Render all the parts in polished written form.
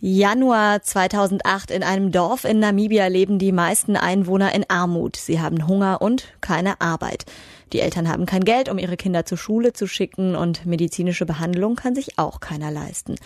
Januar 2008. In einem Dorf in Namibia leben die meisten Einwohner in Armut. Sie haben Hunger und keine Arbeit. Die Eltern haben kein Geld, um ihre Kinder zur Schule zu schicken, und medizinische Behandlung kann sich auch keiner leisten.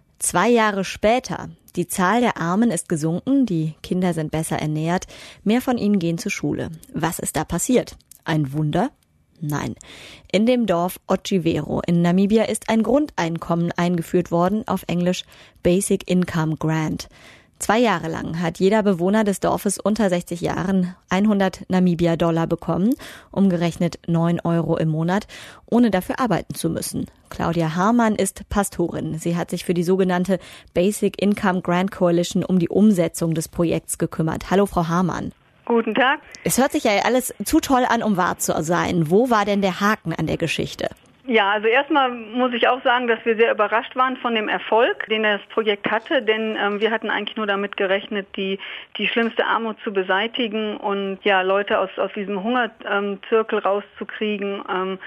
2 Jahre später. Die Zahl der Armen ist gesunken, die Kinder sind besser ernährt, mehr von ihnen gehen zur Schule. Was ist da passiert? Ein Wunder? Nein. In dem Dorf Otjivero in Namibia ist ein Grundeinkommen eingeführt worden, auf Englisch Basic Income Grant. 2 Jahre lang hat jeder Bewohner des Dorfes unter 60 Jahren 100 Namibia-Dollar bekommen, umgerechnet 9 Euro im Monat, ohne dafür arbeiten zu müssen. Claudia Hamann ist Pastorin. Sie hat sich für die sogenannte Basic Income Grant Coalition um die Umsetzung des Projekts gekümmert. Hallo, Frau Hamann. Guten Tag. Es hört sich ja alles zu toll an, um wahr zu sein. Wo war denn der Haken an der Geschichte? Ja, also erstmal muss ich auch sagen, dass wir sehr überrascht waren von dem Erfolg, den das Projekt hatte, denn wir hatten eigentlich nur damit gerechnet, die schlimmste Armut zu beseitigen und ja, Leute aus diesem Hungerzirkel rauszukriegen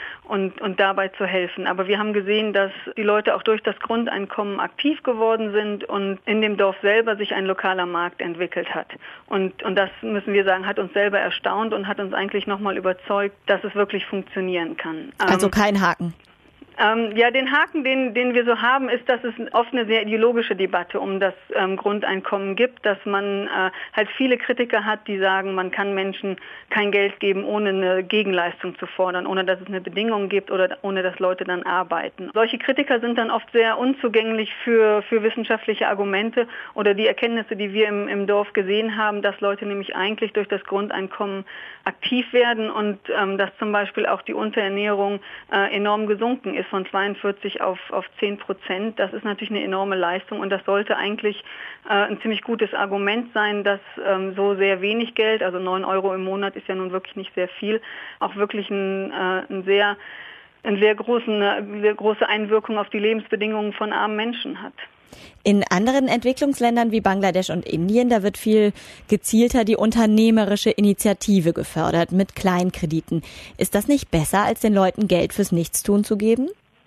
und dabei zu helfen. Aber wir haben gesehen, dass die Leute auch durch das Grundeinkommen aktiv geworden sind und in dem Dorf selber sich ein lokaler Markt entwickelt hat. Und das, müssen wir sagen, hat uns selber erstaunt und hat uns eigentlich nochmal überzeugt, dass es wirklich funktionieren kann. Also kein Haken. Ja, den Haken, den wir so haben, ist, dass es oft eine sehr ideologische Debatte um das Grundeinkommen gibt, dass man halt viele Kritiker hat, die sagen, man kann Menschen kein Geld geben, ohne eine Gegenleistung zu fordern, ohne dass es eine Bedingung gibt oder ohne dass Leute dann arbeiten. Solche Kritiker sind dann oft sehr unzugänglich für wissenschaftliche Argumente oder die Erkenntnisse, die wir im Dorf gesehen haben, dass Leute nämlich eigentlich durch das Grundeinkommen aktiv werden und dass zum Beispiel auch die Unterernährung enorm gesunken ist, von 42 auf 10%. Das ist natürlich eine enorme Leistung und das sollte eigentlich ein ziemlich gutes Argument sein, dass so sehr wenig Geld, also 9 Euro im Monat ist ja nun wirklich nicht sehr viel, auch wirklich eine sehr große Einwirkung auf die Lebensbedingungen von armen Menschen hat. In anderen Entwicklungsländern wie Bangladesch und Indien, da wird viel gezielter die unternehmerische Initiative gefördert mit Kleinkrediten. Ist das nicht besser, als den Leuten Geld fürs Nichtstun zu geben?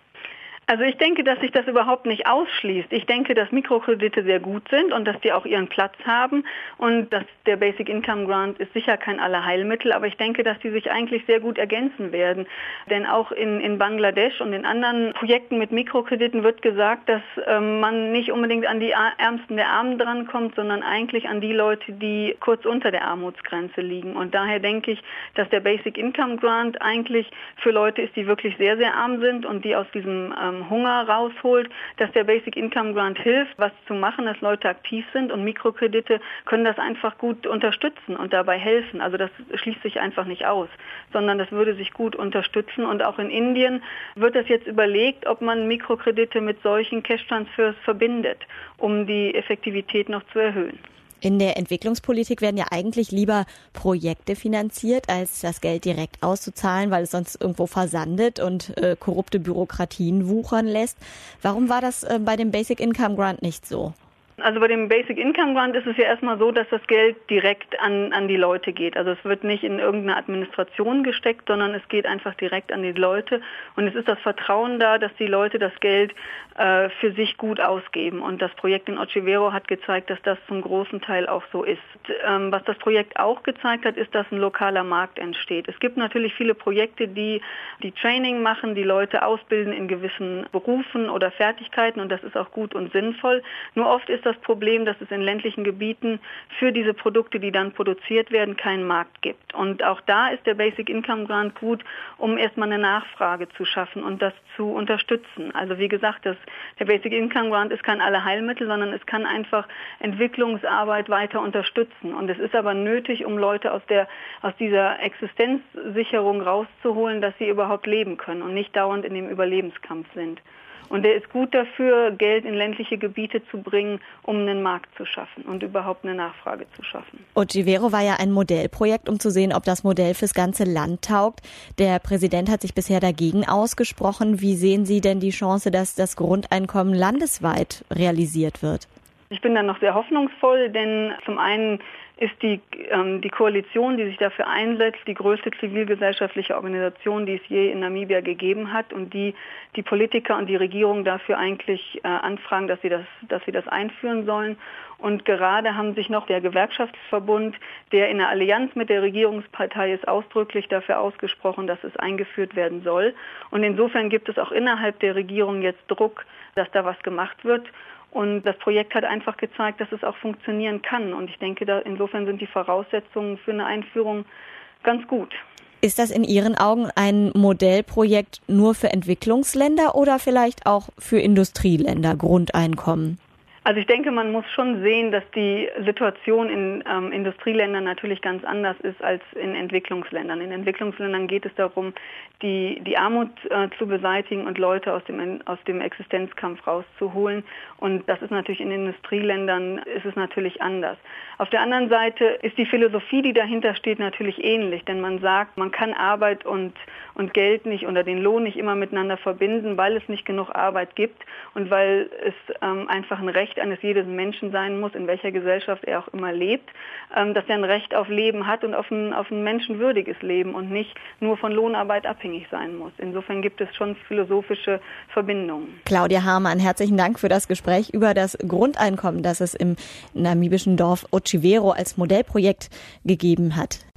Also ich denke, dass sich das überhaupt nicht ausschließt. Ich denke, dass Mikrokredite sehr gut sind und dass die auch ihren Platz haben und dass der Basic Income Grant ist sicher kein Allerheilmittel, aber ich denke, dass die sich eigentlich sehr gut ergänzen werden. Denn auch in Bangladesch und in anderen Projekten mit Mikrokrediten wird gesagt, dass man nicht unbedingt an die Ärmsten der Armen drankommt, sondern eigentlich an die Leute, die kurz unter der Armutsgrenze liegen. Und daher denke ich, dass der Basic Income Grant eigentlich für Leute ist, die wirklich sehr, sehr arm sind und die aus diesem Hunger rausholt, dass der Basic Income Grant hilft, was zu machen, dass Leute aktiv sind und Mikrokredite können das einfach gut unterstützen und dabei helfen. Also das schließt sich einfach nicht aus, sondern das würde sich gut unterstützen und auch in Indien wird das jetzt überlegt, ob man Mikrokredite mit solchen Cash-Transfers verbindet, um die Effektivität noch zu erhöhen. In der Entwicklungspolitik werden ja eigentlich lieber Projekte finanziert, als das Geld direkt auszuzahlen, weil es sonst irgendwo versandet und korrupte Bürokratien wuchern lässt. Warum war das bei dem Basic Income Grant nicht so? Also bei dem Basic Income Grant ist es ja erstmal so, dass das Geld direkt an die Leute geht. Also es wird nicht in irgendeine Administration gesteckt, sondern es geht einfach direkt an die Leute. Und es ist das Vertrauen da, dass die Leute das Geld für sich gut ausgeben. Und das Projekt in Otjivero hat gezeigt, dass das zum großen Teil auch so ist. Was das Projekt auch gezeigt hat, ist, dass ein lokaler Markt entsteht. Es gibt natürlich viele Projekte, die Training machen, die Leute ausbilden in gewissen Berufen oder Fertigkeiten. Und das ist auch gut und sinnvoll. Nur oft ist das Problem, dass es in ländlichen Gebieten für diese Produkte, die dann produziert werden, keinen Markt gibt. Und auch da ist der Basic Income Grant gut, um erstmal eine Nachfrage zu schaffen und das zu unterstützen. Also wie gesagt, der Basic Income Grant ist kein Allerheilmittel, sondern es kann einfach Entwicklungsarbeit weiter unterstützen. Und es ist aber nötig, um Leute aus dieser Existenzsicherung rauszuholen, dass sie überhaupt leben können und nicht dauernd in dem Überlebenskampf sind. Und der ist gut dafür, Geld in ländliche Gebiete zu bringen, um einen Markt zu schaffen und überhaupt eine Nachfrage zu schaffen. Otjivero war ja ein Modellprojekt, um zu sehen, ob das Modell fürs ganze Land taugt. Der Präsident hat sich bisher dagegen ausgesprochen. Wie sehen Sie denn die Chance, dass das Grundeinkommen landesweit realisiert wird? Ich bin da noch sehr hoffnungsvoll, denn zum einen ist die Koalition, die sich dafür einsetzt, die größte zivilgesellschaftliche Organisation, die es je in Namibia gegeben hat und die Politiker und die Regierung dafür eigentlich anfragen, dass sie das einführen sollen. Und gerade haben sich noch der Gewerkschaftsverbund, der in der Allianz mit der Regierungspartei ist, ausdrücklich dafür ausgesprochen, dass es eingeführt werden soll. Und insofern gibt es auch innerhalb der Regierung jetzt Druck, dass da was gemacht wird. Und das Projekt hat einfach gezeigt, dass es auch funktionieren kann. Und ich denke, insofern sind die Voraussetzungen für eine Einführung ganz gut. Ist das in Ihren Augen ein Modellprojekt nur für Entwicklungsländer oder vielleicht auch für Industrieländer, Grundeinkommen? Also ich denke, man muss schon sehen, dass die Situation in Industrieländern natürlich ganz anders ist als in Entwicklungsländern. In Entwicklungsländern geht es darum, die Armut zu beseitigen und Leute aus dem Existenzkampf rauszuholen. Und das ist natürlich in Industrieländern ist es natürlich anders. Auf der anderen Seite ist die Philosophie, die dahinter steht, natürlich ähnlich. Denn man sagt, man kann Arbeit und Geld nicht oder den Lohn nicht immer miteinander verbinden, weil es nicht genug Arbeit gibt und weil es einfach ein Recht eines jeden Menschen sein muss, in welcher Gesellschaft er auch immer lebt, dass er ein Recht auf Leben hat und auf ein menschenwürdiges Leben und nicht nur von Lohnarbeit abhängig sein muss. Insofern gibt es schon philosophische Verbindungen. Claudia Hamann, herzlichen Dank für das Gespräch über das Grundeinkommen, das es im namibischen Dorf Otjivero als Modellprojekt gegeben hat.